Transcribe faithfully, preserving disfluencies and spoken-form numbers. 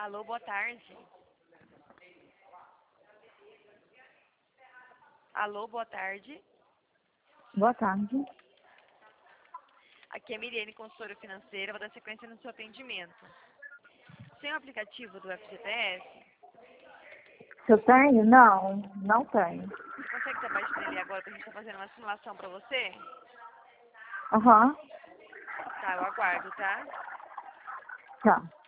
Alô, boa tarde. Alô, boa tarde. Boa tarde. Aqui é Miriane, consultora financeira. Vou dar sequência no seu atendimento. Tem o aplicativo do F G T S? Se eu tenho? Não, não tenho. Você consegue estar baixando ele agora pra gente estar fazendo uma simulação pra você? Aham, Tá, eu aguardo, tá? tá.